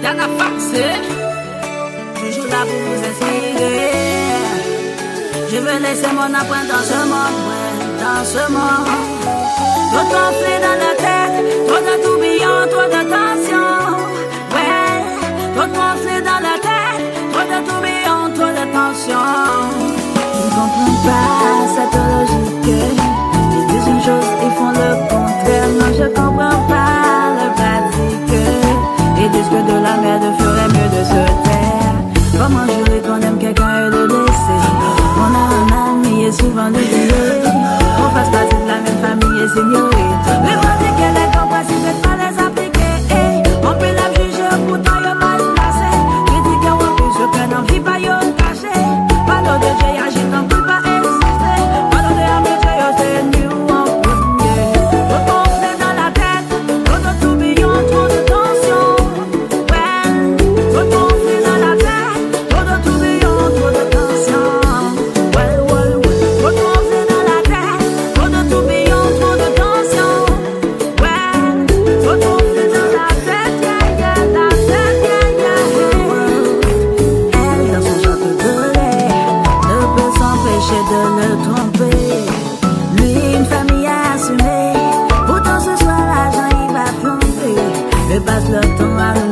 Yana Faxé, je joue là pour vous inspirer. Je veux laisser mon empreinte dans ce monde, ouais, dans ce monde. Trop de conflits dans la tête, trop de tourbillons, trop de tensions, ouais. Trop de conflits dans la tête, trop de tourbillons, trop de tensions. Je ne comprends pas cette logique. Ils disent une chose, ils font le contraire. Non, je comprends pas le pratique. Ils disent que de la merde ferait mieux de se taire. Comment jurer qu'on aime quelqu'un et le laisser? On a un ami et souvent dévié. On fasse partie de la même famille et s'ignorer. Les pratiques et les compréhensions, peut pas les appliquer. On peut la juger, pourtant y'a mal placé. Critiquer ou en plus, je prenne en vie, pas y'a caché. Parle de Dieu, agit non plus pas exister. Parle de un budget, y'a c'est nu en premier. Trop de conflits dans la tête, trop de tourbillons, trop de tensions. Ouais, trop de conflits dans la tête, trop de tourbillons, trop de tensions. Ouais, ouais, ouais. Trop de conflits dans la tête, trop de tourbillons, trop de tensions. Ouais, trop de conflits dans la tête, yeah, yeah, la tête, yeah, yeah. Elle, dans son château de lait, ne peut s'empêcher de le tromper. Lui, une famille à assumer. Pourtant, ce soir, l'argent, il va plomber. Mais passe le temps à